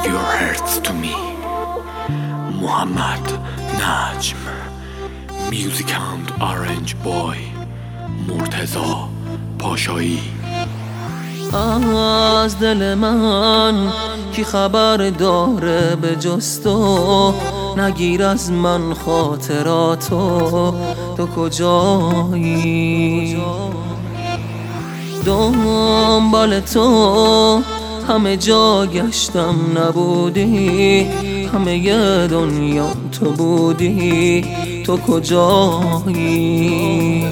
your hearts to me. محمد نجم. Music and Orange Boy. مرتضی پاشایی. از دل من کی خبر داره به جز تو؟ نگیر از من خاطراتو، تو کجایی؟ دنبال تو همه جا گشتم نبودی، همه ی دنیا تو بودی، تو کجایی؟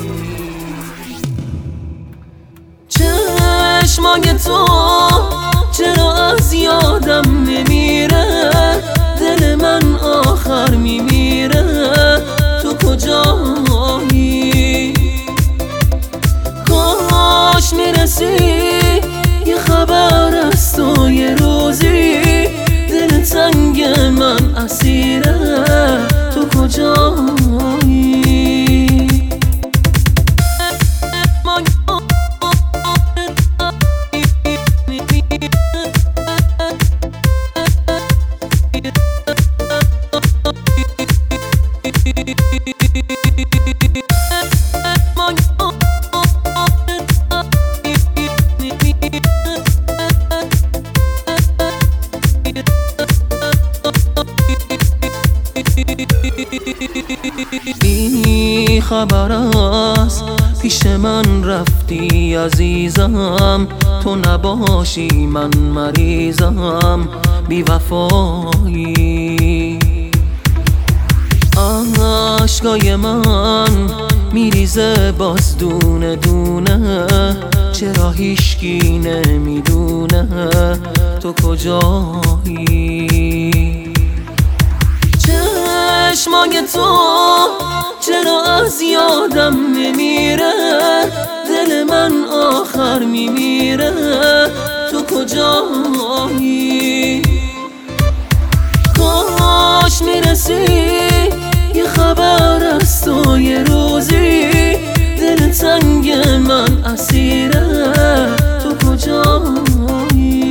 چشمای تو چرا از یادم نمیره؟ دل من آخر میمیره، تو کجایی؟ کاش میرسی یه خبر از تو یه روزی، دل تنگ من اسیره، تو کجایی؟ بی خبر است پیش من رفتی عزیزم، تو نباشی من مریضم، بی وفایی. عشقای من میریزه باز دونه دونه، چرا هیچکی نمیدونه تو کجایی؟ چشمای تو چرا از یادم نمیره؟ دل من آخر میمیره، تو کجایی؟ کاش میرسی یه خبر از تو یه روزی، دل تنگ من اسیره، تو کجایی؟